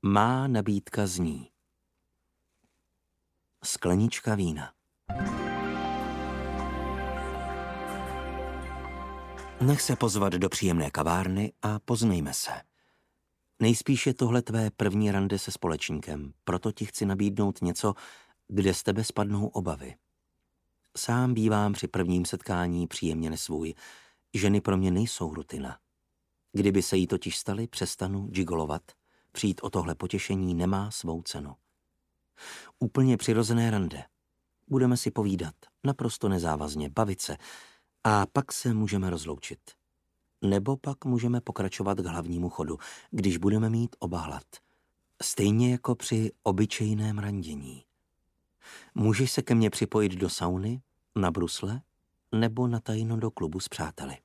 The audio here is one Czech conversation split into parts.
Má nabídka zní: sklenička vína. Nech se pozvat do příjemné kavárny a poznejme se. Nejspíš je tohle tvé první rande se společníkem, proto ti chci nabídnout něco, kde z tebe spadnou obavy. Sám bývám při prvním setkání příjemně nesvůj. Ženy pro mě nejsou rutina. Kdyby se jí totiž staly, přestanu gigolovat. Přijít o tohle potěšení nemá svou cenu. Úplně přirozené rande. Budeme si povídat, naprosto nezávazně, bavit se a pak se můžeme rozloučit. Nebo pak můžeme pokračovat k hlavnímu chodu, když budeme mít oba hlad. Stejně jako při obyčejném randění. Můžeš se ke mně připojit do sauny, na brusle, nebo na tajno do klubu s přáteli.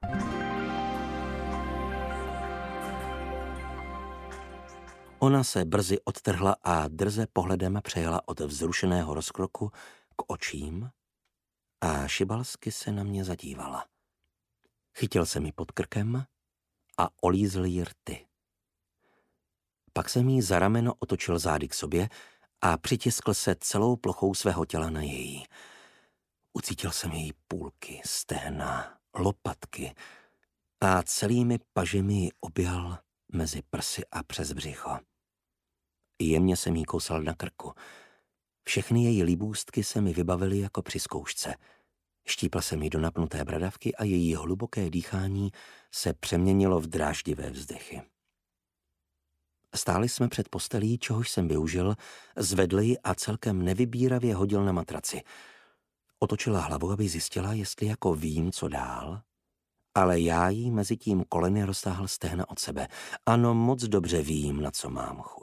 Ona se brzy odtrhla a drze pohledem přejela od vzrušeného rozkroku k očím a šibalsky se na mě zadívala. Chytil se mi pod krkem a olízl jí rty. Pak jsem jí za rameno otočil zády k sobě a přitiskl se celou plochou svého těla na její. Ucítil jsem její půlky, stehna, lopatky a celými pažemi ji objal mezi prsy a přes břicho. Jemně jsem jí kousal na krku. Všechny její líbůstky se mi vybavily jako při zkoušce. Štípl jsem jí do napnuté bradavky a její hluboké dýchání se přeměnilo v dráždivé vzdechy. Stáli jsme před postelí, čehož jsem využil, zvedl ji a celkem nevybíravě hodil na matraci. Otočila hlavu, aby zjistila, jestli jako vím, co dál, ale já jí mezi tím koleny roztáhl stehna od sebe. Ano, moc dobře vím, na co mám chuť.